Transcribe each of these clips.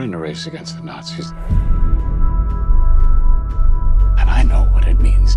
We're in a race against the Nazis. And I know what it means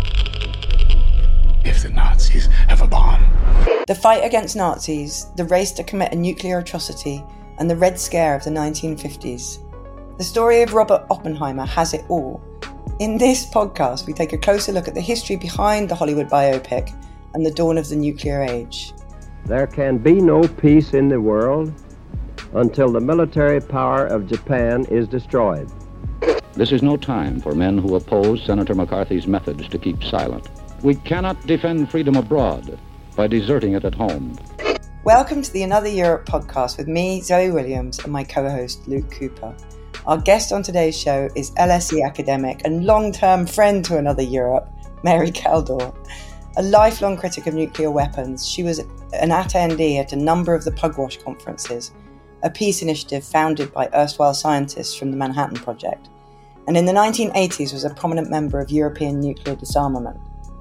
if the Nazis have a bomb. The fight against Nazis, the race to commit a nuclear atrocity, and the Red Scare of the 1950s. The story of Robert Oppenheimer has it all. In this podcast, we take a closer look at the history behind the Hollywood biopic and the dawn of the nuclear age. There can be no peace in the world until the military power of Japan is destroyed. This is no time for men who oppose Senator McCarthy's methods to keep silent. We cannot defend freedom abroad by deserting it at home. Welcome to the Another Europe podcast with me, Zoe Williams, and my co-host, Luke Cooper. Our guest on today's show is LSE academic and long-term friend to Another Europe, Mary Kaldor. A lifelong critic of nuclear weapons, she was an attendee at a number of the Pugwash conferences, a peace initiative founded by erstwhile scientists from the Manhattan Project, and in the 1980s was a prominent member of European nuclear disarmament.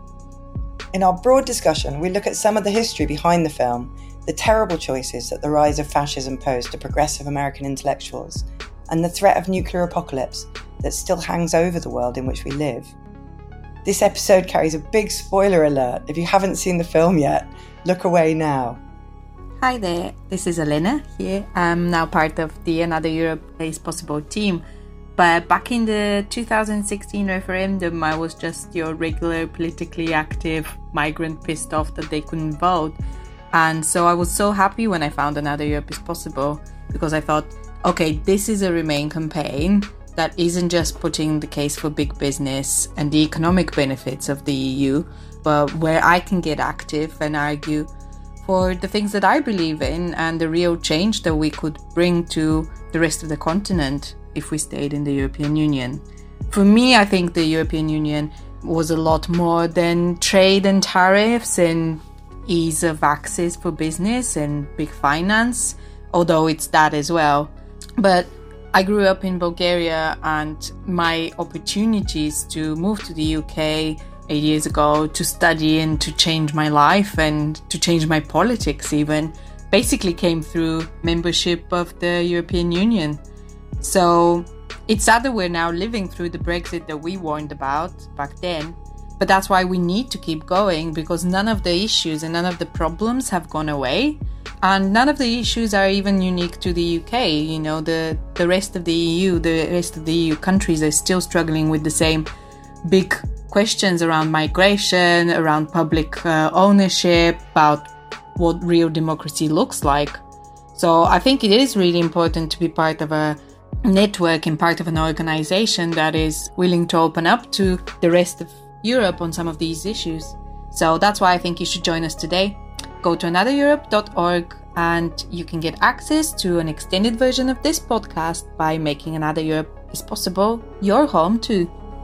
In our broad discussion, we look at some of the history behind the film, the terrible choices that the rise of fascism posed to progressive American intellectuals, and the threat of nuclear apocalypse that still hangs over the world in which we live. This episode carries a big spoiler alert. If you haven't seen the film yet, look away now. Hi there, this is Elena here. I'm now part of the Another Europe is Possible team. But back in the 2016 referendum, I was just your regular politically active migrant pissed off that they couldn't vote. And so I was so happy when I found Another Europe is Possible, because I thought, okay, this is a Remain campaign that isn't just putting the case for big business and the economic benefits of the EU, but where I can get active and argue for the things that I believe in and the real change that we could bring to the rest of the continent if we stayed in the European Union. For me, I think the European Union was a lot more than trade and tariffs and ease of access for business and big finance, although it's that as well. But I grew up in Bulgaria, and my opportunities to move to the UK 8 years ago to study and to change my life and to change my politics even basically came through membership of the European Union. So it's sad that we're now living through the Brexit that we warned about back then, but that's why we need to keep going, because none of the issues and none of the problems have gone away, and none of the issues are even unique to the UK. You know, the rest of the EU, the rest of the EU countries are still struggling with the same big questions around migration, around public ownership, about what real democracy looks like. So I think it is really important to be part of a network and part of an organization that is willing to open up to the rest of Europe on some of these issues. So that's why I think you should join us today. Go to anothereurope.org and you can get access to an extended version of this podcast by making Another Europe is Possible your home too.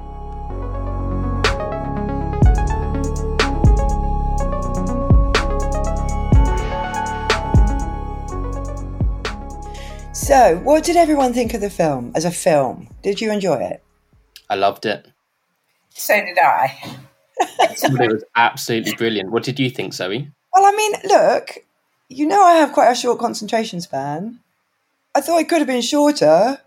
So, what did everyone think of the film as a film? Did you enjoy it? I loved it. So did I. It was absolutely brilliant. What did you think, Zoe? Well, I mean, look, you know I have quite a short concentration span. I thought it could have been shorter.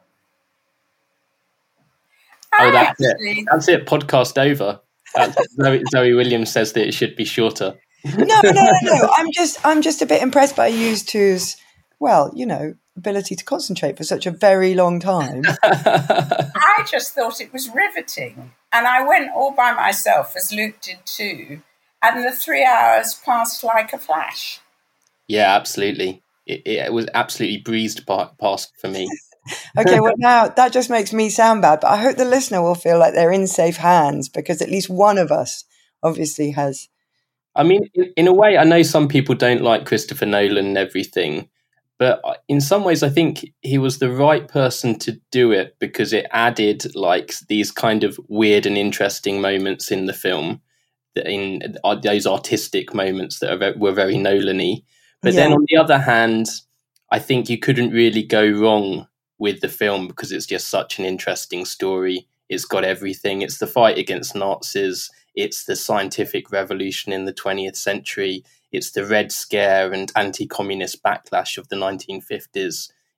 That's it. That's it. Podcast over. Zoe Williams says that it should be shorter. No. I'm just a bit impressed by Yus2's, well, you know, ability to concentrate for such a very long time. I just thought it was riveting. And I went all by myself, as Luke did too. And the 3 hours passed like a flash. Yeah, absolutely. It was absolutely breezed past for me. Okay, well now that just makes me sound bad, but I hope the listener will feel like they're in safe hands, because at least one of us obviously has. I mean, in a way, I know some people don't like Christopher Nolan and everything, but in some ways, I think he was the right person to do it, because it added like these kind of weird and interesting moments in the film, in those artistic moments that were very Nolan-y. But then on the other hand, I think you couldn't really go wrong with the film, because it's just such an interesting story. It's got everything. It's the fight against Nazis. It's the scientific revolution in the 20th century. It's the Red Scare and anti-communist backlash of the 1950s.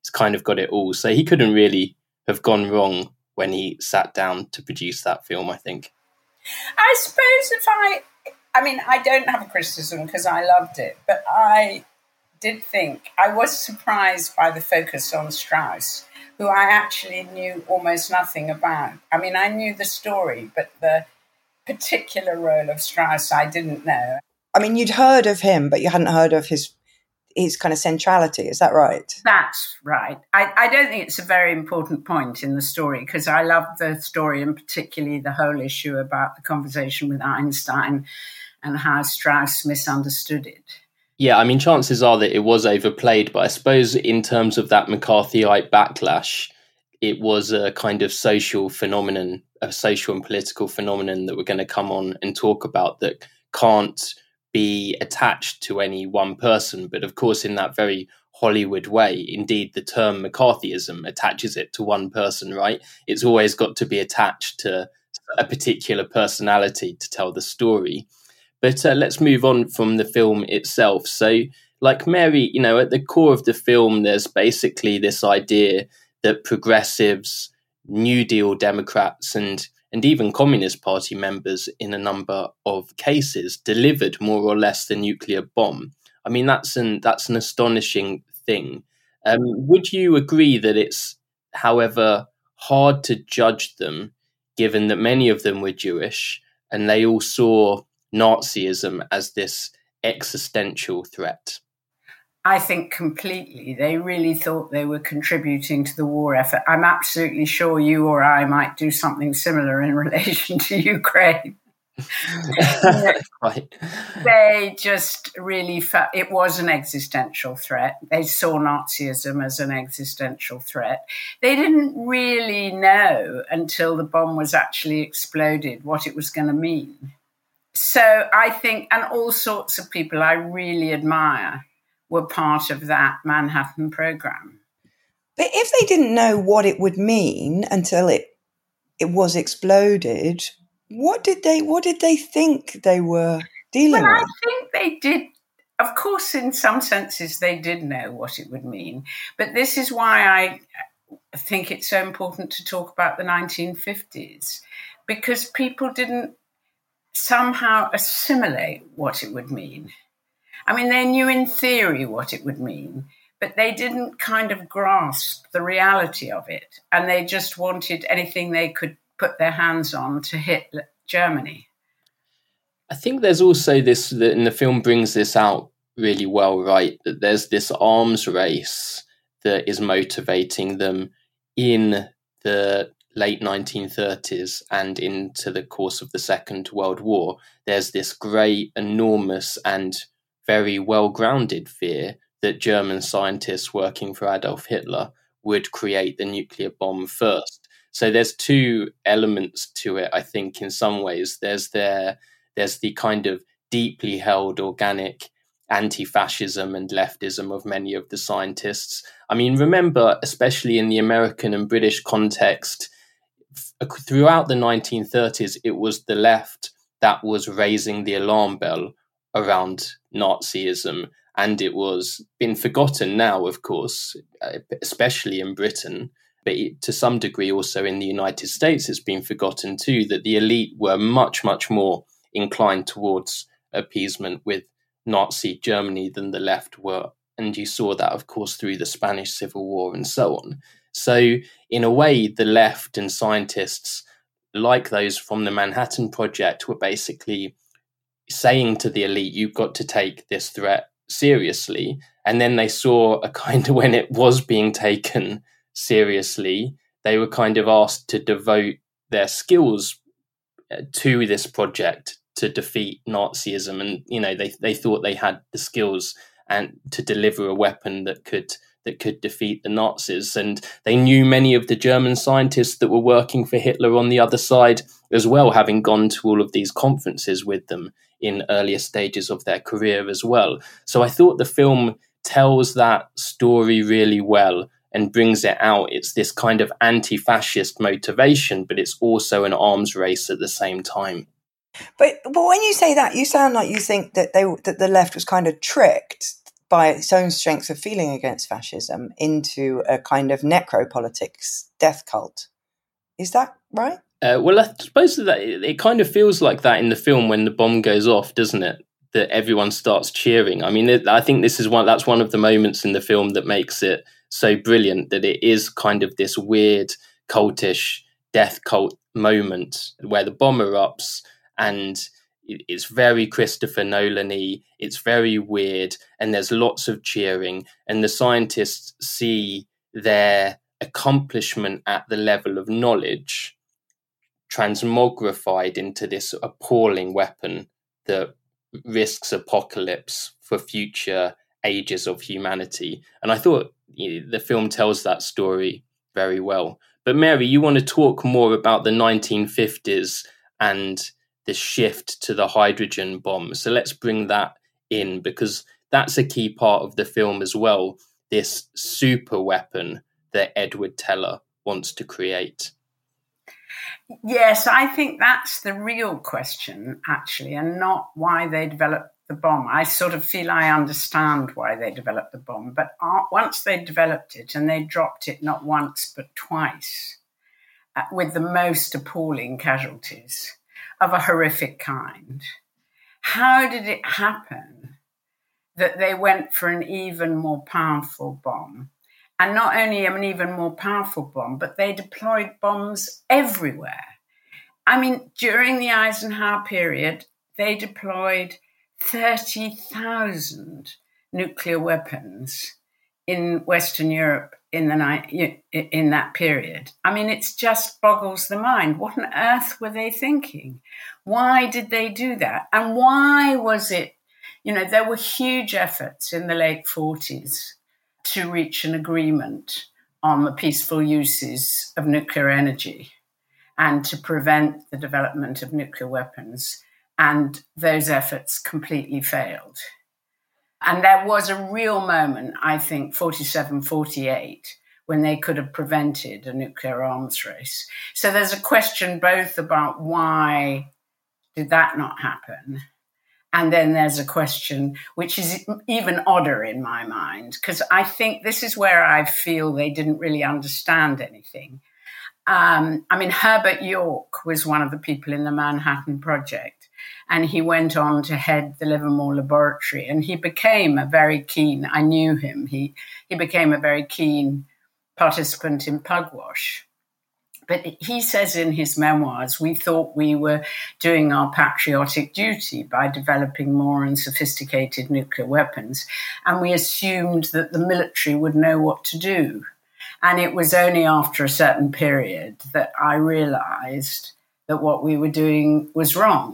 He's kind of got it all. So he couldn't really have gone wrong when he sat down to produce that film, I think. I suppose I mean, I don't have a criticism because I loved it, but I did think, I was surprised by the focus on Strauss, who I actually knew almost nothing about. I mean, I knew the story, but the particular role of Strauss I didn't know. I mean, you'd heard of him, but you hadn't heard of his kind of centrality. Is that right? That's right. I don't think it's a very important point in the story, because I love the story, and particularly the whole issue about the conversation with Einstein and how Strauss misunderstood it. Yeah, I mean, chances are that it was overplayed, but I suppose in terms of that McCarthyite backlash, it was a kind of social phenomenon, a social and political phenomenon that we're going to come on and talk about, that can't be attached to any one person. But of course, in that very Hollywood way, indeed, the term McCarthyism attaches it to one person, right? It's always got to be attached to a particular personality to tell the story. But let's move on from the film itself. So, like Mary, at the core of the film, there's basically this idea that progressives, New Deal Democrats, and even Communist Party members in a number of cases delivered more or less the nuclear bomb. I mean, that's an astonishing thing. Would you agree that it's, however, hard to judge them, given that many of them were Jewish and they all saw Nazism as this existential threat? I think completely. They really thought they were contributing to the war effort. I'm absolutely sure you or I might do something similar in relation to Ukraine. Right. They just really felt it was an existential threat. They saw Nazism as an existential threat. They didn't really know until the bomb was actually exploded what it was going to mean. So I think, and all sorts of people I really admire were part of that Manhattan program. But if they didn't know what it would mean until it was exploded, what did they think they were dealing with? I think they did. Of course, in some senses, they did know what it would mean. But this is why I think it's so important to talk about the 1950s, because people didn't somehow assimilate what it would mean. I mean, they knew in theory what it would mean, but they didn't kind of grasp the reality of it. And they just wanted anything they could put their hands on to hit Germany. I think there's also this, and the film brings this out really well, right? That there's this arms race that is motivating them in the late 1930s and into the course of the Second World War. There's this great, enormous and very well-grounded fear that German scientists working for Adolf Hitler would create the nuclear bomb first. So there's two elements to it, I think, in some ways. There's the kind of deeply held organic anti-fascism and leftism of many of the scientists. I mean, remember, especially in the American and British context, throughout the 1930s, it was the left that was raising the alarm bell around Nazism, and it was been forgotten now, of course, especially in Britain, but to some degree also in the United States it's been forgotten too, that the elite were much, much more inclined towards appeasement with Nazi Germany than the left were. And you saw that, of course, through the Spanish Civil War and so on. So in a way, the left and scientists, like those from the Manhattan Project, were basically saying to the elite, you've got to take this threat seriously. And then they saw a kind of, when it was being taken seriously, they were kind of asked to devote their skills to this project to defeat Nazism. And, they thought they had the skills and to deliver a weapon that could defeat the Nazis. And they knew many of the German scientists that were working for Hitler on the other side as well, having gone to all of these conferences with them in earlier stages of their career as well. So I thought the film tells that story really well and brings it out. It's this kind of anti-fascist motivation, but it's also an arms race at the same time. But when you say that, you sound like you think that the left was kind of tricked by its own strength of feeling against fascism, into a kind of necropolitics death cult. Is that right? Well, I suppose that it kind of feels like that in the film when the bomb goes off, doesn't it? That everyone starts cheering. I mean, I think that's one of the moments in the film that makes it so brilliant, that it is kind of this weird cultish death cult moment where the bomb erupts and it's very Christopher Nolan-y, it's very weird, and there's lots of cheering, and the scientists see their accomplishment at the level of knowledge transmogrified into this appalling weapon that risks apocalypse for future ages of humanity. And I thought the film tells that story very well. But Mary, you want to talk more about the 1950s and the shift to the hydrogen bomb. So let's bring that in, because that's a key part of the film as well, this super weapon that Edward Teller wants to create. Yes, I think that's the real question, actually, and not why they developed the bomb. I sort of feel I understand why they developed the bomb, but once they developed it, and they dropped it not once but twice, with the most appalling casualties of a horrific kind, how did it happen that they went for an even more powerful bomb? And not only an even more powerful bomb, but they deployed bombs everywhere. I mean, during the Eisenhower period, they deployed 30,000 nuclear weapons in Western Europe in that period. I mean, it just boggles the mind. What on earth were they thinking? Why did they do that? And why was it, there were huge efforts in the late 40s to reach an agreement on the peaceful uses of nuclear energy and to prevent the development of nuclear weapons. And those efforts completely failed. And there was a real moment, I think, 47, 48, when they could have prevented a nuclear arms race. So there's a question both about why did that not happen? And then there's a question which is even odder in my mind, because I think this is where I feel they didn't really understand anything. Herbert York was one of the people in the Manhattan Project, and he went on to head the Livermore Laboratory, and he became I knew him, he became a very keen participant in Pugwash. But he says in his memoirs, we thought we were doing our patriotic duty by developing more and sophisticated nuclear weapons, and we assumed that the military would know what to do. And it was only after a certain period that I realized that what we were doing was wrong.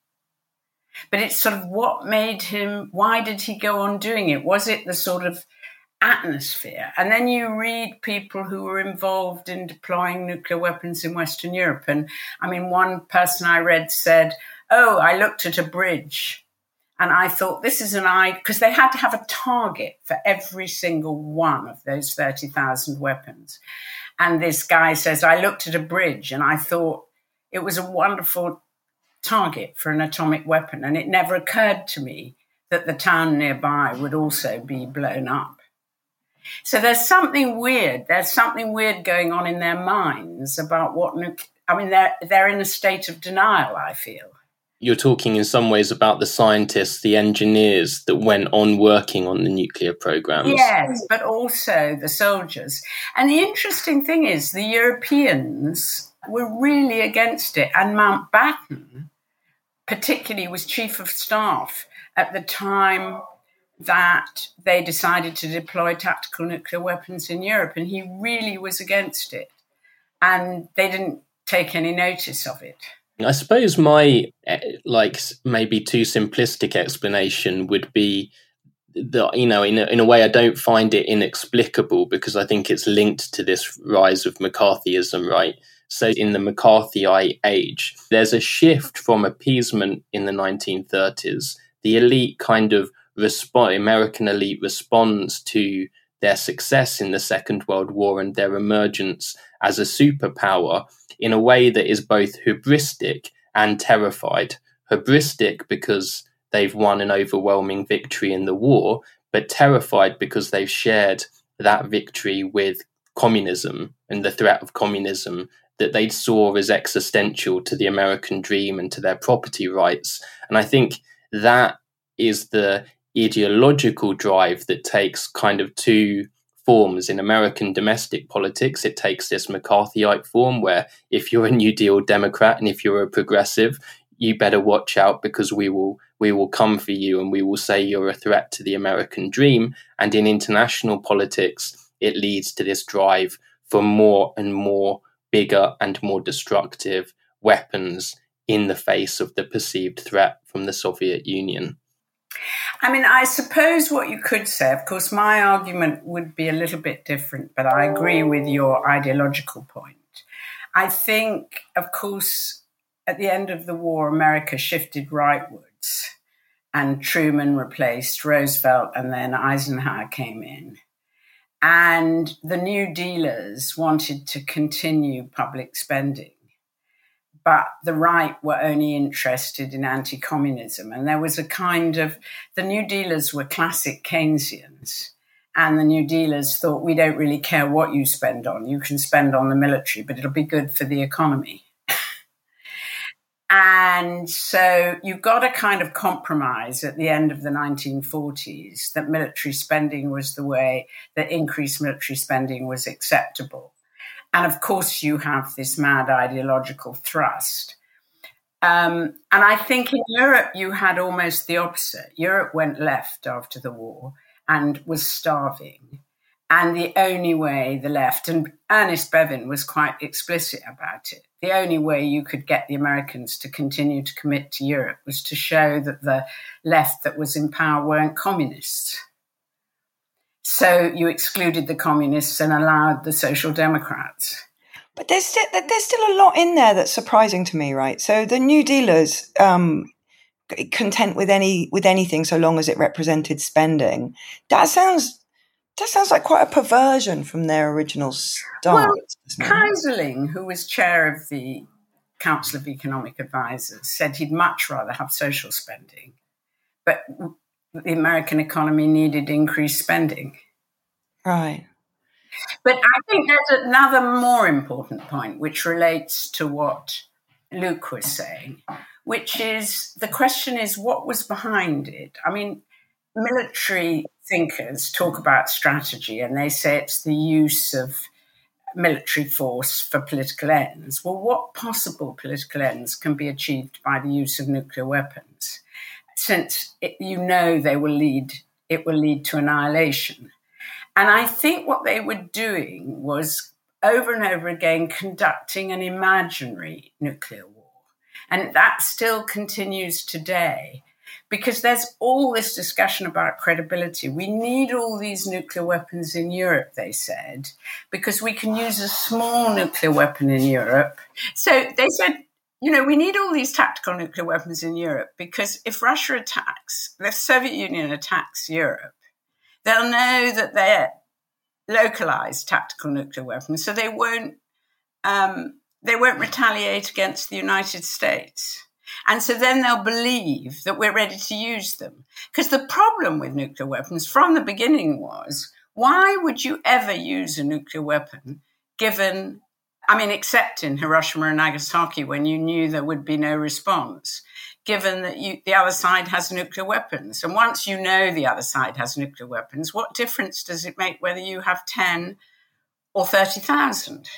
But it's sort of why did he go on doing it? Was it the sort of atmosphere? And then you read people who were involved in deploying nuclear weapons in Western Europe. And one person I read said, I looked at a bridge and I thought this is because they had to have a target for every single one of those 30,000 weapons. And this guy says, I looked at a bridge and I thought it was a wonderful target for an atomic weapon. And it never occurred to me that the town nearby would also be blown up. So there's something weird. There's something weird going on in their minds about they're in a state of denial, I feel. You're talking in some ways about the scientists, the engineers that went on working on the nuclear programs. Yes, but also the soldiers. And the interesting thing is the Europeans were really against it. And Mountbatten, particularly, was chief of staff at the time that they decided to deploy tactical nuclear weapons in Europe. And he really was against it. And they didn't take any notice of it. I suppose my maybe too simplistic explanation would be that, in a way I don't find it inexplicable, because I think it's linked to this rise of McCarthyism, right? So in the McCarthy age, there's a shift from appeasement in the 1930s. The elite American elite responds to their success in the Second World War and their emergence as a superpower in a way that is both hubristic and terrified. Hubristic because they've won an overwhelming victory in the war, but terrified because they've shared that victory with communism and the threat of communism that they saw as existential to the American dream and to their property rights. And I think that is the ideological drive that takes kind of two forms in American domestic politics. It takes this McCarthyite form where if you're a New Deal Democrat and if you're a progressive, you better watch out because we will come for you and we will say you're a threat to the American dream. And in international politics, it leads to this drive for more and more bigger and more destructive weapons in the face of the perceived threat from the Soviet Union. I mean, I suppose what you could say, of course, my argument would be a little bit different, but I agree with your ideological point. I think, of course, at the end of the war, America shifted rightwards and Truman replaced Roosevelt and then Eisenhower came in. And the New Dealers wanted to continue public spending, but the right were only interested in anti-communism. And there was a kind of, the New Dealers were classic Keynesians. And the New Dealers thought, we don't really care what you spend on. You can spend on the military, but it'll be good for the economy. And so you got a kind of compromise at the end of the 1940s that military spending was the way, that increased military spending was acceptable. And of course, you have this mad ideological thrust. And I think in Europe, you had almost the opposite. Europe went left after the war and was starving. And the only way the left, and Ernest Bevin was quite explicit about it, the only way you could get the Americans to continue to commit to Europe was to show that the left that was in power weren't communists. So you excluded the communists and allowed the social democrats. But there's still a lot in there that's surprising to me, right? So the New Dealers, content with anything so long as it represented spending, that sounds like quite a perversion from their original start. Well, Keyserling, who was chair of the Council of Economic Advisors, said he'd much rather have social spending, but the American economy needed increased spending. Right. But I think there's another more important point, which relates to what Luke was saying, which is the question is what was behind it? I mean, military thinkers talk about strategy and they say it's the use of military force for political ends. Well, what possible political ends can be achieved by the use of nuclear weapons? Since it will lead to annihilation. And I think what they were doing was over and over again conducting an imaginary nuclear war. And that still continues today. Because there's all this discussion about credibility. We need all these nuclear weapons in Europe, they said, because we can use a small nuclear weapon in Europe. So they said, we need all these tactical nuclear weapons in Europe because if Russia attacks, the Soviet Union attacks Europe, they'll know that they're localized tactical nuclear weapons, so they won't retaliate against the United States. And so then they'll believe that we're ready to use them. Because the problem with nuclear weapons from the beginning was, why would you ever use a nuclear weapon except in Hiroshima and Nagasaki when you knew there would be no response, given that the other side has nuclear weapons. And once you know the other side has nuclear weapons, what difference does it make whether you have 10 or 30,000?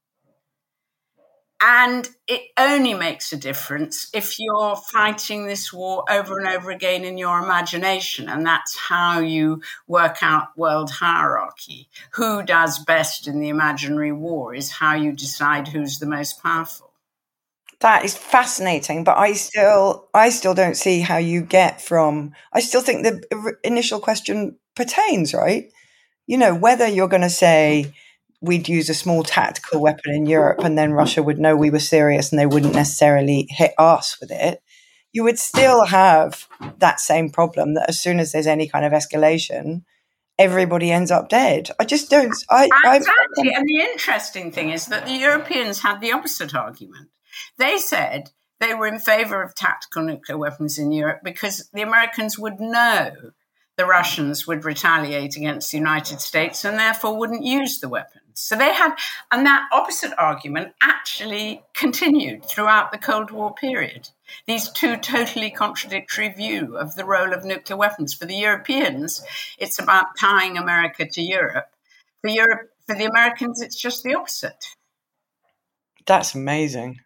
And it only makes a difference if you're fighting this war over and over again in your imagination. And that's how you work out world hierarchy. Who does best in the imaginary war is how you decide who's the most powerful. That is fascinating, but I still don't see how you get from. I still think the initial question pertains, right? Whether you're going to say we'd use a small tactical weapon in Europe and then Russia would know we were serious and they wouldn't necessarily hit us with it, you would still have that same problem that as soon as there's any kind of escalation, everybody ends up dead. I just don't. Exactly. And the interesting thing is that the Europeans had the opposite argument. They said they were in favor of tactical nuclear weapons in Europe because the Americans would know the Russians would retaliate against the United States and therefore wouldn't use the weapons. So they had, and that opposite argument actually continued throughout the Cold War period. These two totally contradictory views of the role of nuclear weapons. For the Europeans, it's about tying America to Europe. For the Americans, it's just the opposite. That's amazing.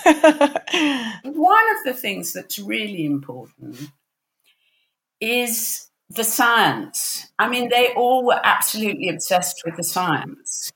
One of the things that's really important is the science. I mean, they all were absolutely obsessed with the science.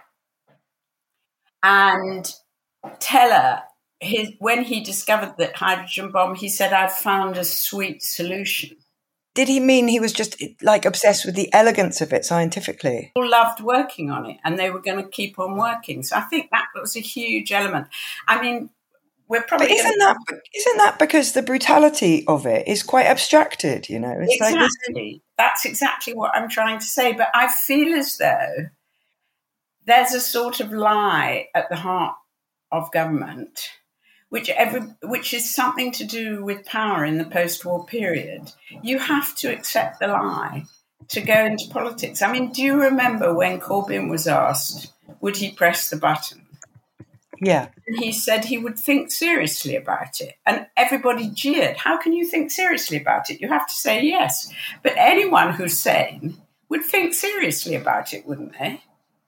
And Teller, when he discovered that hydrogen bomb, he said, "I've found a sweet solution." Did he mean he was just like obsessed with the elegance of it scientifically? People loved working on it and they were going to keep on working. So I think that was a huge element. I mean, we're probably... But isn't that because the brutality of it is quite abstracted, you know? It's exactly. That's exactly what I'm trying to say. But I feel as though there's a sort of lie at the heart of government, which is something to do with power in the post-war period. You have to accept the lie to go into politics. I mean, do you remember when Corbyn was asked, would he press the button? Yeah. And he said he would think seriously about it. And everybody jeered. How can you think seriously about it? You have to say yes. But anyone who's sane would think seriously about it, wouldn't they?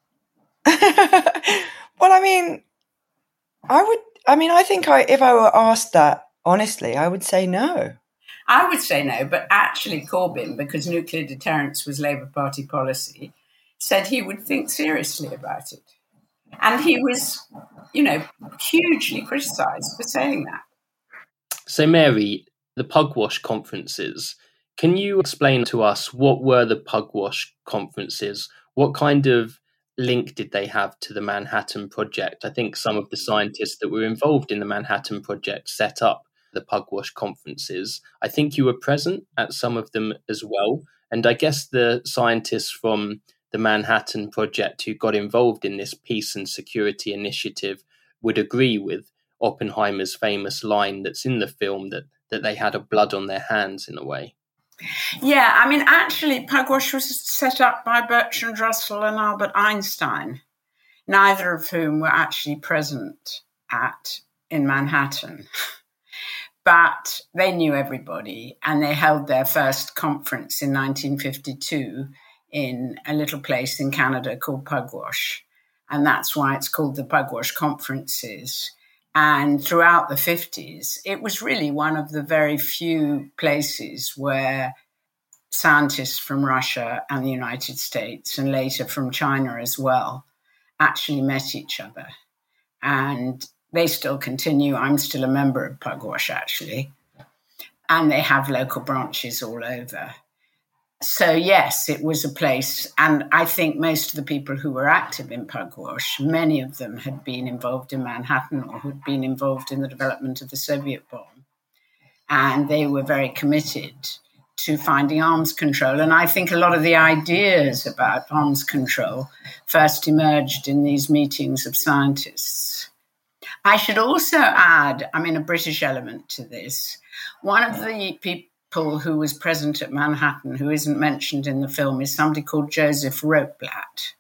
Well, I mean, I think if I were asked that honestly, I would say no. I would say no, but actually Corbyn, because nuclear deterrence was Labour Party policy, said he would think seriously about it. And he was, hugely criticised for saying that. So, Mary, the Pugwash conferences, can you explain to us what were the Pugwash conferences? What kind of link did they have to the Manhattan Project? I think some of the scientists that were involved in the Manhattan Project set up the Pugwash conferences. I think you were present at some of them as well. And I guess the scientists from the Manhattan Project who got involved in this peace and security initiative would agree with Oppenheimer's famous line that's in the film that they had a blood on their hands in a way. Yeah, I mean, actually, Pugwash was set up by Bertrand Russell and Albert Einstein, neither of whom were actually present in Manhattan. But they knew everybody, and they held their first conference in 1952 in a little place in Canada called Pugwash. And that's why it's called the Pugwash Conferences. And throughout the 50s, it was really one of the very few places where scientists from Russia and the United States, and later from China as well, actually met each other. And they still continue. I'm still a member of Pugwash, actually. And they have local branches all over. So, yes, it was a place. And I think most of the people who were active in Pugwash, many of them had been involved in Manhattan or had been involved in the development of the Soviet bomb. And they were very committed to finding arms control. And I think a lot of the ideas about arms control first emerged in these meetings of scientists. I should also add, a British element to this. One of the people who was present at Manhattan, who isn't mentioned in the film, is somebody called Joseph Rotblat.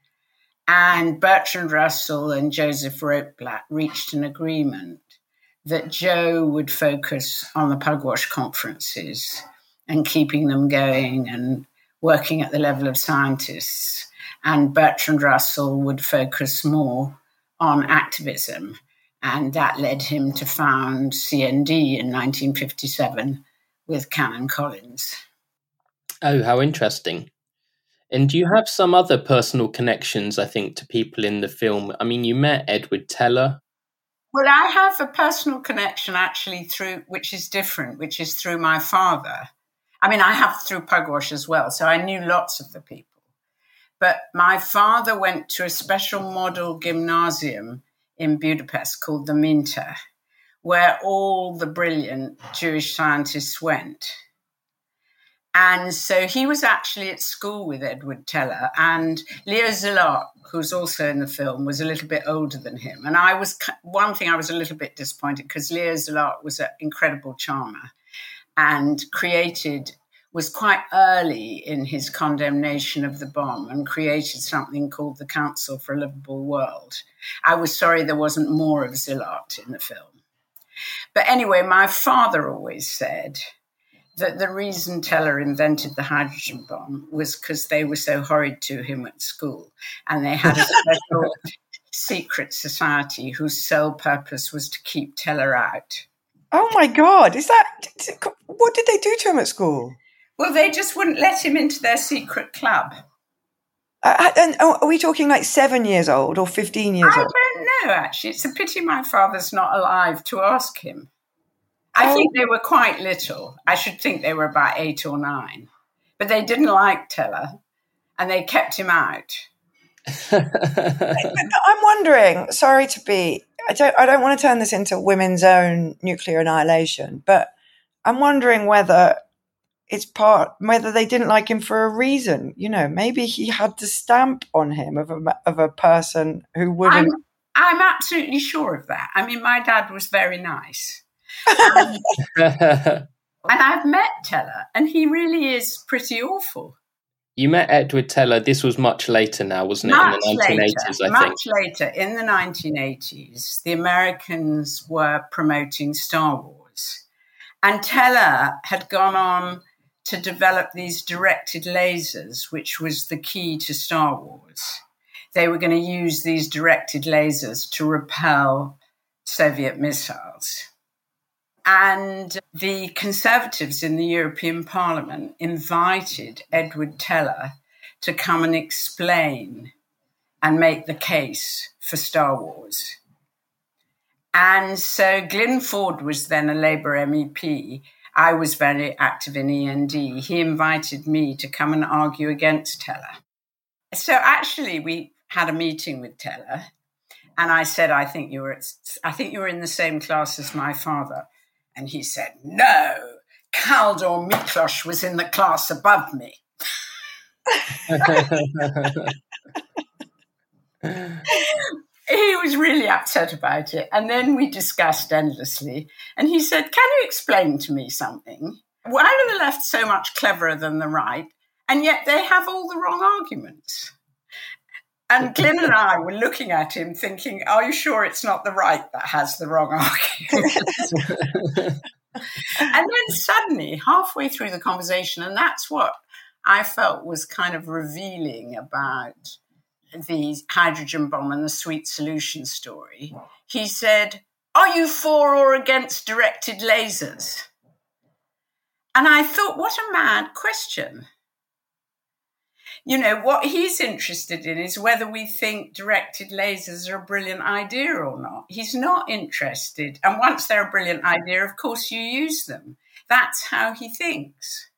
And Bertrand Russell and Joseph Rotblat reached an agreement that Joe would focus on the Pugwash conferences and keeping them going and working at the level of scientists. And Bertrand Russell would focus more on activism. And that led him to found CND in 1957 with Canon Collins. Oh, how interesting. And do you have some other personal connections, I think, to people in the film? I mean, you met Edward Teller. Well, I have a personal connection actually which is different, which is through my father. I have through Pugwash as well, so I knew lots of the people. But my father went to a special model gymnasium in Budapest called the Minter, where all the brilliant Jewish scientists went. And so he was actually at school with Edward Teller, and Leo Szilard, who's also in the film, was a little bit older than him. And I was a little bit disappointed because Leo Szilard was an incredible charmer and created was quite early in his condemnation of the bomb and created something called the Council for a Livable World. I was sorry there wasn't more of Szilard in the film. But anyway, my father always said that the reason Teller invented the hydrogen bomb was because they were so horrid to him at school, and they had a special secret society whose sole purpose was to keep Teller out. Oh my God, what did they do to him at school? Well, they just wouldn't let him into their secret club. And are we talking like 7 years old or 15 years old? I don't know, actually. It's a pity my father's not alive to ask him. I think they were quite little. I should think they were about 8 or 9. But they didn't like Teller, and they kept him out. I'm wondering, sorry to be, I don't want to turn this into women's own nuclear annihilation, but I'm wondering whether they didn't like him for a reason. You know, maybe he had the stamp on him of a person who wouldn't. I'm absolutely sure of that. I mean, my dad was very nice. And I've met Teller, and he really is pretty awful. You met Edward Teller. This was much later now, wasn't it? In the 1980s, I think. Much later, in the 1980s, the Americans were promoting Star Wars. And Teller had gone on to develop these directed lasers, which was the key to Star Wars. They were going to use these directed lasers to repel Soviet missiles. And the Conservatives in the European Parliament invited Edward Teller to come and explain and make the case for Star Wars. And so Glyn Ford was then a Labour MEP. I was very active in END. He invited me to come and argue against Teller. So actually we had a meeting with Teller, and I said, I think you were in the same class as my father. And he said, no, Kaldor Miklos was in the class above me. He was really upset about it. And then we discussed endlessly. And he said, can you explain to me something? Why are the left so much cleverer than the right? And yet they have all the wrong arguments. And Glyn and I were looking at him thinking, are you sure it's not the right that has the wrong arguments? And then suddenly, halfway through the conversation, and that's what I felt was kind of revealing about the hydrogen bomb and the sweet solution story, he said, are you for or against directed lasers? And I thought, what a mad question. You know, what he's interested in is whether we think directed lasers are a brilliant idea or not. He's not interested. And once they're a brilliant idea, of course, you use them. That's how he thinks.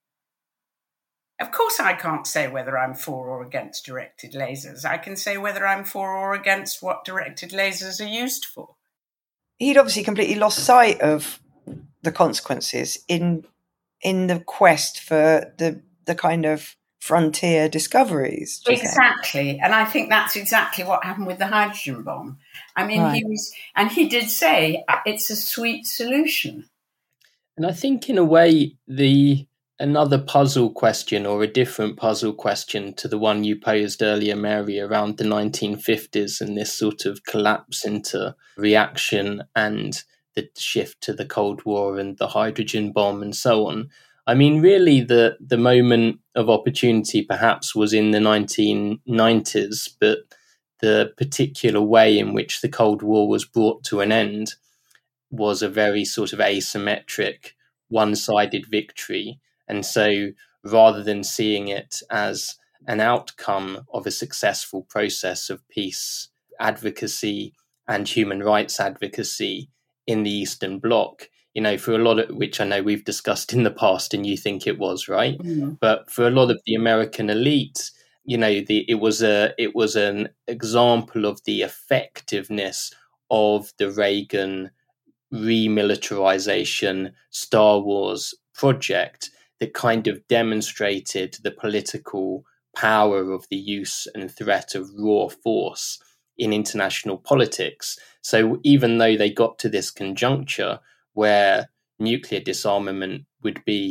Of course, I can't say whether I'm for or against directed lasers. I can say whether I'm for or against what directed lasers are used for. He'd obviously completely lost sight of the consequences in the quest for the kind of frontier discoveries. Exactly. And I think that's exactly what happened with the hydrogen bomb. I mean, right. He did say it's a sweet solution. And I think in a way, another puzzle question, or a different puzzle question to the one you posed earlier, Mary, around the 1950s and this sort of collapse into reaction and the shift to the Cold War and the hydrogen bomb and so on. I mean, really, the moment of opportunity perhaps was in the 1990s, but the particular way in which the Cold War was brought to an end was a very sort of asymmetric, one-sided victory. And so rather than seeing it as an outcome of a successful process of peace advocacy and human rights advocacy in the Eastern Bloc, you know, for a lot of which I know we've discussed in the past and you think it was, right? Mm. But for a lot of the American elite, you know, it was an example of the effectiveness of the Reagan remilitarization Star Wars project that kind of demonstrated the political power of the use and threat of raw force in international politics. So even though they got to this conjuncture where nuclear disarmament would be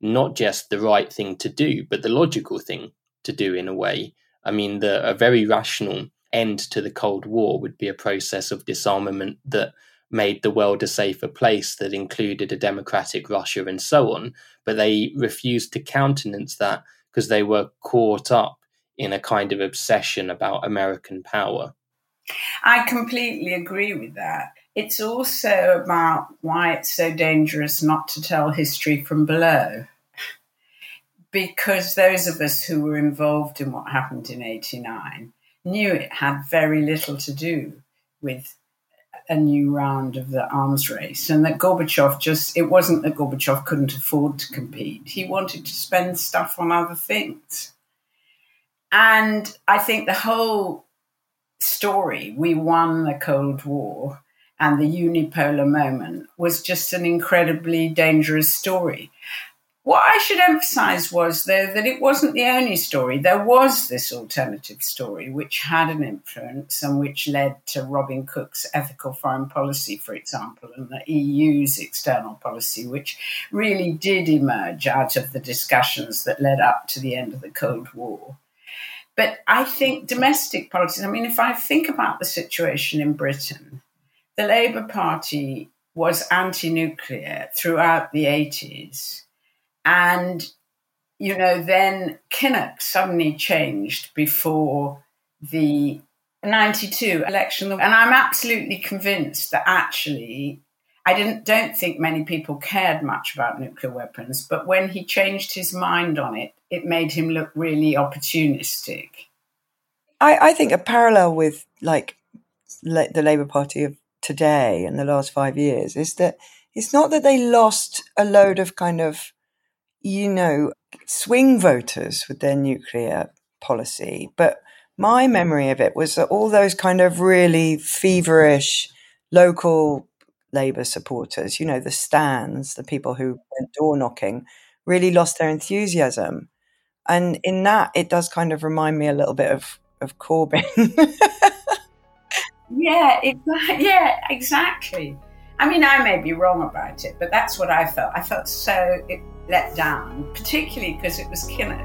not just the right thing to do, but the logical thing to do in a way. I mean, a very rational end to the Cold War would be a process of disarmament that made the world a safer place, that included a democratic Russia and so on. But they refused to countenance that because they were caught up in a kind of obsession about American power. I completely agree with that. It's also about why it's so dangerous not to tell history from below. Because those of us who were involved in what happened in 1989 knew it had very little to do with a new round of the arms race, and that Gorbachev it wasn't that Gorbachev couldn't afford to compete. He wanted to spend stuff on other things. And I think the whole story, we won the Cold War and the unipolar moment, was just an incredibly dangerous story. What I should emphasize was, though, that it wasn't the only story. There was this alternative story which had an influence and which led to Robin Cook's ethical foreign policy, for example, and the EU's external policy, which really did emerge out of the discussions that led up to the end of the Cold War. But I think domestic politics, I mean, if I think about the situation in Britain, the Labour Party was anti-nuclear throughout the 80s. And, you know, then Kinnock suddenly changed before the 92 election. And I'm absolutely convinced that actually, don't think many people cared much about nuclear weapons, but when he changed his mind on it, it made him look really opportunistic. I think a parallel with like the Labour Party of today and the last 5 years is that it's not that they lost a load of kind of, you know, swing voters with their nuclear policy, but my memory of it was that all those kind of really feverish local Labour supporters, you know, the stands, the people who went door knocking, really lost their enthusiasm. And in that, it does kind of remind me a little bit of Corbyn. Yeah, exactly. I mean, I may be wrong about it, but that's what I felt. I felt so let down, particularly because it was Kinnock.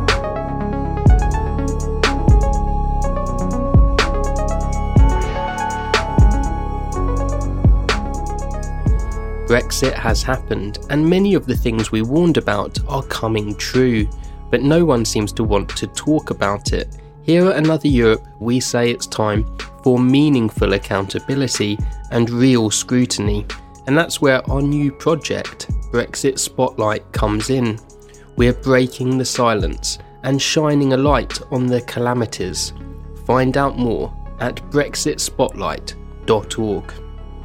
Brexit has happened, and many of the things we warned about are coming true, but no one seems to want to talk about it. Here at Another Europe, we say it's time for meaningful accountability and real scrutiny, and that's where our new project, Brexit Spotlight, comes in. We're breaking the silence and shining a light on the calamities. Find out more at brexitspotlight.org.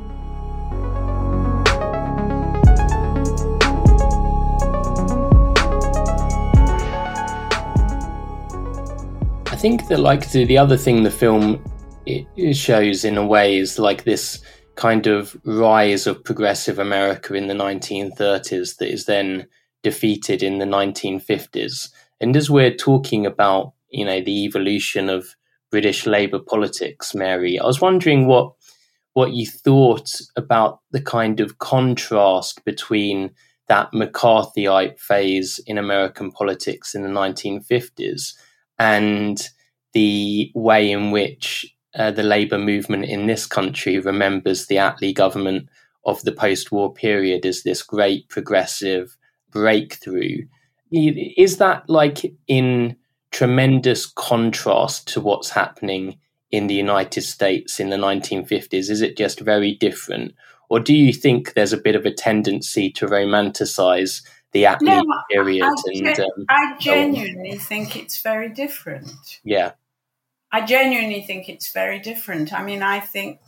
I think that the other thing the film it shows in a way is like this kind of rise of progressive America in the 1930s that is then defeated in the 1950s. And as we're talking about, you know, the evolution of British Labour politics, Mary, I was wondering what you thought about the kind of contrast between that McCarthyite phase in American politics in the 1950s and the way in which the Labour movement in this country remembers the Attlee government of the post-war period as this great progressive breakthrough. Is that like in tremendous contrast to what's happening in the United States in the 1950s? Is it just very different? Or do you think there's a bit of a tendency to romanticize the Attlee period? I genuinely think it's very different. Yeah. I genuinely think it's very different. I mean, I think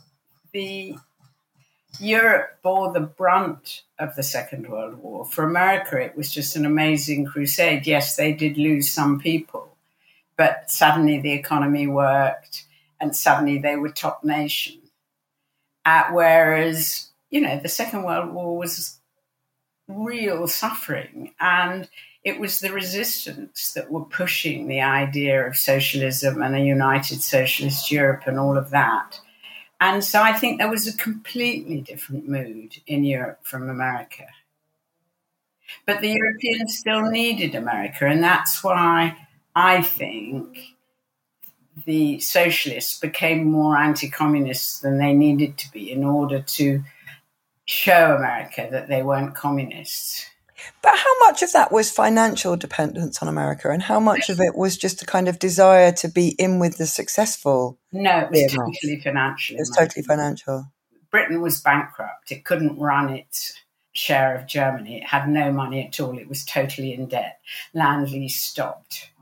Europe bore the brunt of the Second World War. For America, it was just an amazing crusade. Yes, they did lose some people, but suddenly the economy worked and suddenly they were top nation. Whereas, you know, the Second World War was real suffering, and it was the resistance that were pushing the idea of socialism and a united socialist Europe and all of that. And so I think there was a completely different mood in Europe from America. But the Europeans still needed America, and that's why I think the socialists became more anti-communist than they needed to be in order to show America that they weren't communists. But how much of that was financial dependence on America, and how much of it was just a kind of desire to be in with the successful? No, it was totally financial. It was totally financial. Britain was bankrupt. It couldn't run its share of Germany. It had no money at all. It was totally in debt. Land lease stopped.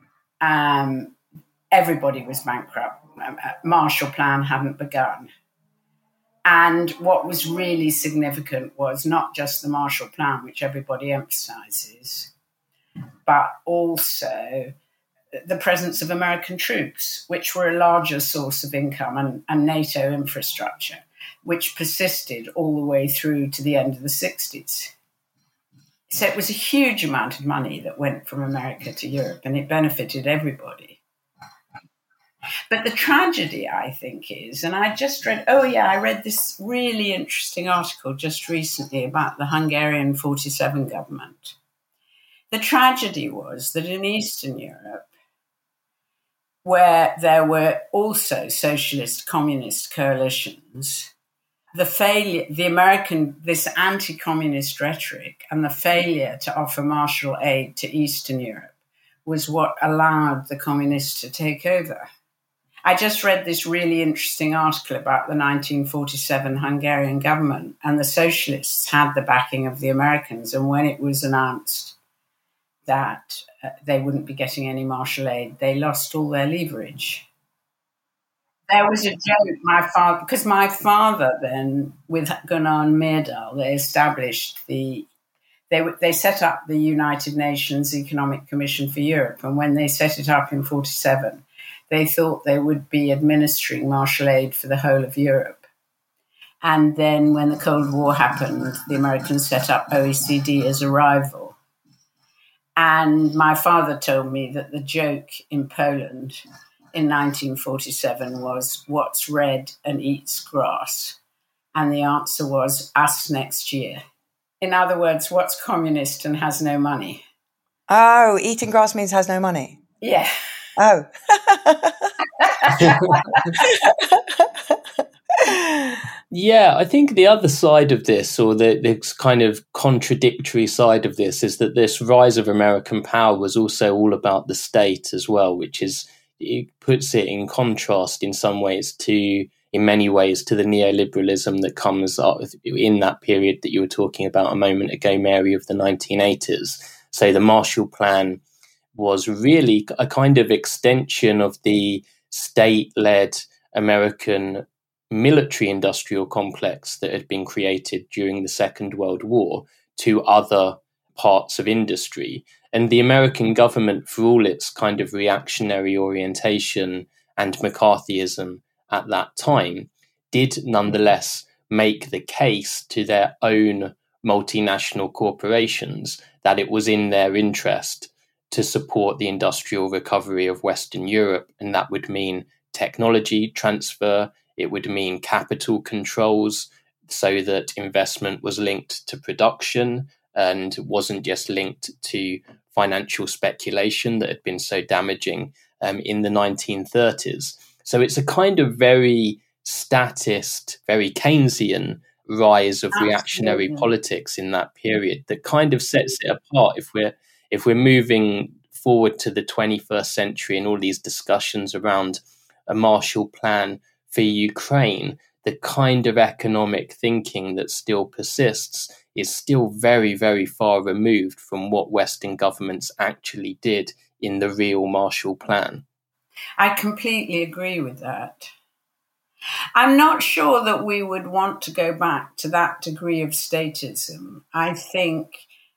Everybody was bankrupt. Marshall Plan hadn't begun. And what was really significant was not just the Marshall Plan, which everybody emphasizes, but also the presence of American troops, which were a larger source of income, and NATO infrastructure, which persisted all the way through to the end of the 60s. So it was a huge amount of money that went from America to Europe, and it benefited everybody. But the tragedy, I think, is, and I read this really interesting article just recently about the Hungarian 47 government. The tragedy was that in Eastern Europe, where there were also socialist communist coalitions, this anti-communist rhetoric and the failure to offer Marshall aid to Eastern Europe was what allowed the communists to take over. I just read this really interesting article about the 1947 Hungarian government, and the socialists had the backing of the Americans. And when it was announced that they wouldn't be getting any Marshall aid, they lost all their leverage. There was a joke, because my father then, with Gunnar and Myrdal, they established they set up the United Nations Economic Commission for Europe. And when they set it up in 1947, they thought they would be administering Marshall aid for the whole of Europe. And then when the Cold War happened, the Americans set up OECD as a rival. And my father told me that the joke in Poland in 1947 was, what's red and eats grass? And the answer was, us next year. In other words, what's communist and has no money? Oh, eating grass means has no money? Yeah. Oh. Yeah, I think the other side of this, or the kind of contradictory side of this, is that this rise of American power was also all about the state as well, which is, it puts it in contrast in many ways to the neoliberalism that comes up in that period that you were talking about a moment ago, Mary, of the 1980s. So the Marshall Plan was really a kind of extension of the state-led American military-industrial complex that had been created during the Second World War to other parts of industry. And the American government, for all its kind of reactionary orientation and McCarthyism at that time, did nonetheless make the case to their own multinational corporations that it was in their interest to support the industrial recovery of Western Europe. And that would mean technology transfer, it would mean capital controls so that investment was linked to production and wasn't just linked to financial speculation that had been so damaging in the 1930s. So it's a kind of very statist, very Keynesian rise of reactionary politics in that period that kind of sets it apart. If we're moving forward to the 21st century and all these discussions around a Marshall Plan for Ukraine, the kind of economic thinking that still persists is still very, very far removed from what Western governments actually did in the real Marshall Plan. I completely agree with that. I'm not sure that we would want to go back to that degree of statism. I think,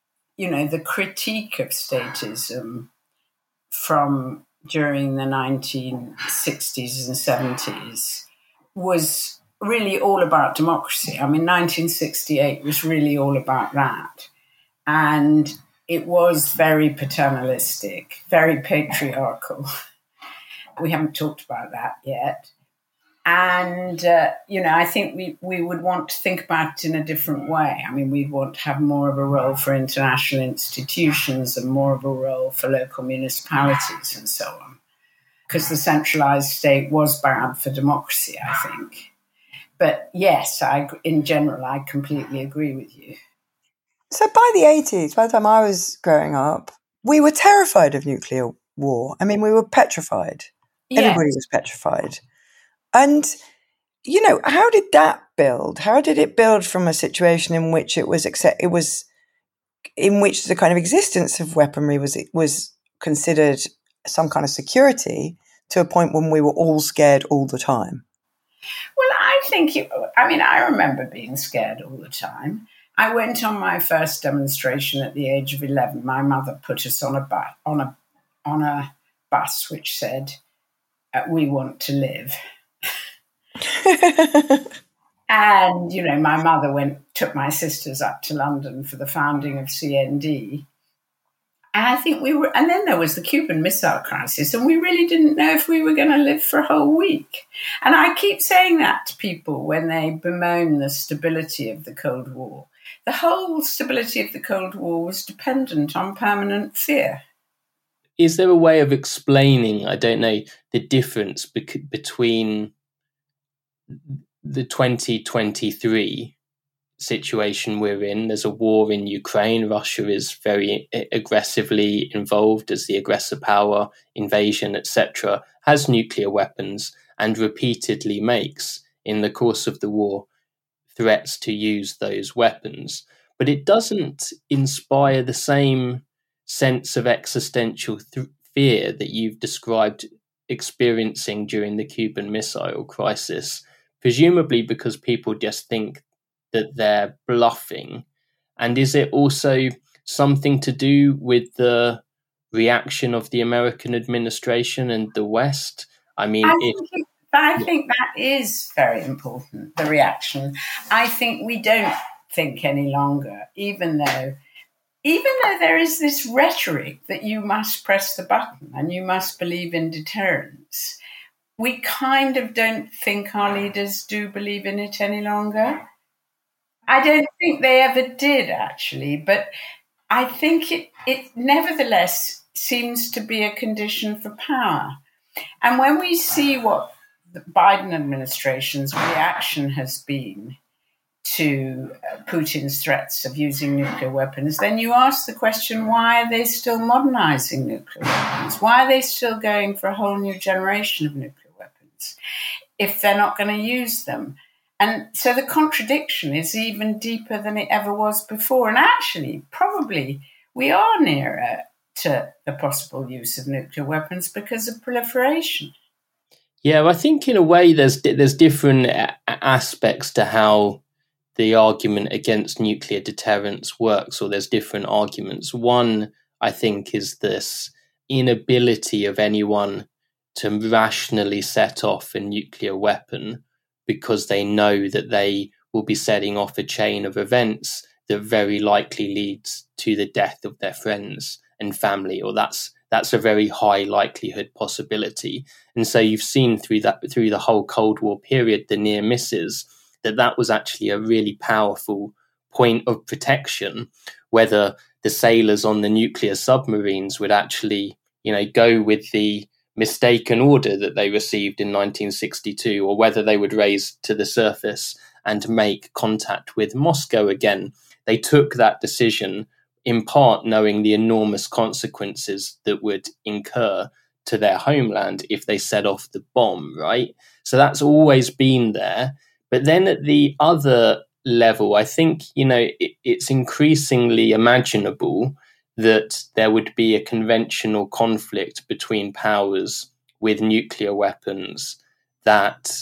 the critique of statism from during the 1960s and 70s was really all about democracy. I mean, 1968 was really all about that. And it was very paternalistic, very patriarchal. We haven't talked about that yet. And, I think we would want to think about it in a different way. I mean, we'd want to have more of a role for international institutions and more of a role for local municipalities and so on. Because the centralised state was bad for democracy, I think. But yes, in general, I completely agree with you. So by the 80s, by the time I was growing up, we were terrified of nuclear war. I mean, we were petrified. Yes. Everybody was petrified. And, how did that build? How did it build from a situation in which in which the kind of existence of weaponry was considered some kind of security to a point when we were all scared all the time? Well, I remember being scared all the time. I went on my first demonstration at the age of 11. My mother put us on a bus which said, "We want to live." And, my mother took my sisters up to London for the founding of CND. And I think and then there was the Cuban Missile Crisis, and we really didn't know if we were going to live for a whole week. And I keep saying that to people when they bemoan the stability of the Cold War. The whole stability of the Cold War was dependent on permanent fear. Is there a way of explaining, I don't know, the difference between the 2023 situation we're in? There's a war in Ukraine. Russia is very aggressively involved as the aggressor power, invasion, etc., has nuclear weapons and repeatedly makes, in the course of the war, threats to use those weapons. But it doesn't inspire the same sense of existential fear that you've described experiencing during the Cuban Missile Crisis, presumably because people just think that they're bluffing. And is it also something to do with the reaction of the American administration and the West? I mean, I think that is very important, the reaction. I think we don't think any longer, even though there is this rhetoric that you must press the button and you must believe in deterrence. We kind of don't think our leaders do believe in it any longer. I don't think they ever did, actually, but I think it nevertheless seems to be a condition for power. And when we see what the Biden administration's reaction has been to Putin's threats of using nuclear weapons, then you ask the question, why are they still modernizing nuclear weapons? Why are they still going for a whole new generation of nuclear weapons if they're not going to use them? And so the contradiction is even deeper than it ever was before. And actually, probably we are nearer to the possible use of nuclear weapons because of proliferation. Yeah, I think in a way there's different aspects to how the argument against nuclear deterrence works, or there's different arguments. One, I think, is this inability of anyone to rationally set off a nuclear weapon because they know that they will be setting off a chain of events that very likely leads to the death of their friends and family, or that's a very high likelihood possibility. And so you've seen through the whole Cold War period, the near misses, that was actually a really powerful point of protection, whether the sailors on the nuclear submarines would actually, go with the mistaken order that they received in 1962, or whether they would raise to the surface and make contact with Moscow again. They took that decision in part knowing the enormous consequences that would incur to their homeland if they set off the bomb, right? So that's always been there. But then at the other level, I think, it's increasingly imaginable that there would be a conventional conflict between powers with nuclear weapons that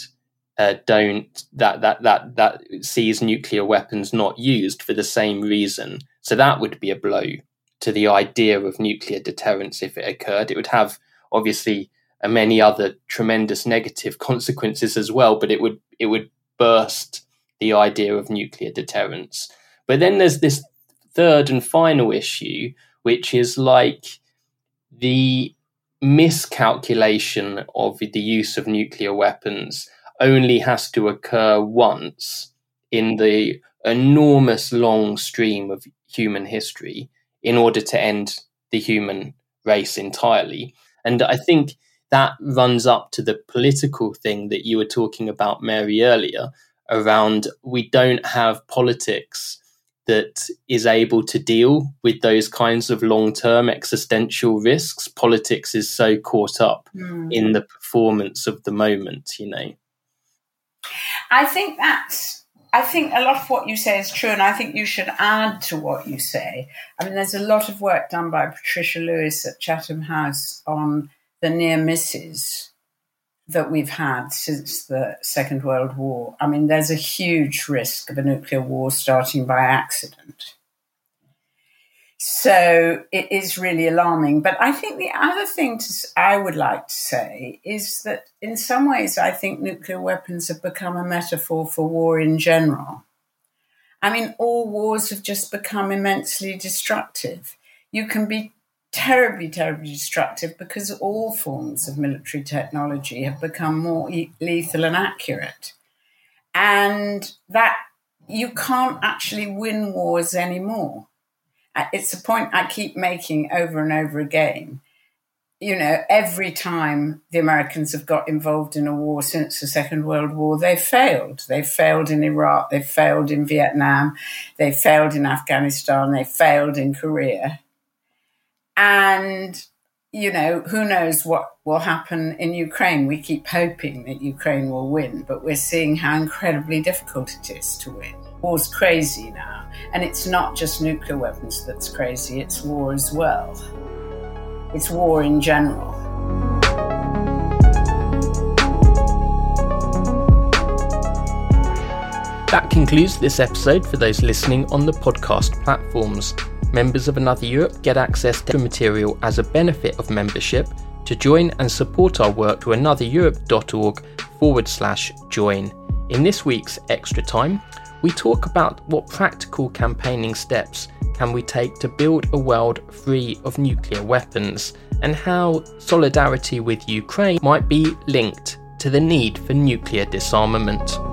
sees nuclear weapons not used for the same reason. So that would be a blow to the idea of nuclear deterrence if it occurred. It would have obviously many other tremendous negative consequences as well, but it would burst the idea of nuclear deterrence. But then there's this third and final issue, which is like the miscalculation of the use of nuclear weapons only has to occur once in the enormous long stream of human history in order to end the human race entirely. And I think that runs up to the political thing that you were talking about, Mary, earlier, around we don't have politics that is able to deal with those kinds of long-term existential risks. Politics is so caught up in the performance of the moment, you know. I think a lot of what you say is true, and I think you should add to what you say. I mean, there's a lot of work done by Patricia Lewis at Chatham House on the near misses that we've had since the Second World War. I mean, there's a huge risk of a nuclear war starting by accident. So it is really alarming. But I think the other thing I would like to say is that in some ways, I think nuclear weapons have become a metaphor for war in general. I mean, all wars have just become immensely destructive. You can be terribly, terribly destructive because all forms of military technology have become more lethal and accurate. And that you can't actually win wars anymore. It's a point I keep making over and over again. You know, every time the Americans have got involved in a war since the Second World War, they failed. They failed in Iraq, they failed in Vietnam, they failed in Afghanistan, they failed in Korea. And, you know, who knows what will happen in Ukraine? We keep hoping that Ukraine will win, but we're seeing how incredibly difficult it is to win. War's crazy now, and it's not just nuclear weapons that's crazy, it's war as well. It's war in general. That concludes this episode for those listening on the podcast platforms. Members of Another Europe get access to material as a benefit of membership. To join and support our work, to anothereurope.org/join. In this week's Extra Time, we talk about what practical campaigning steps can we take to build a world free of nuclear weapons, and how solidarity with Ukraine might be linked to the need for nuclear disarmament.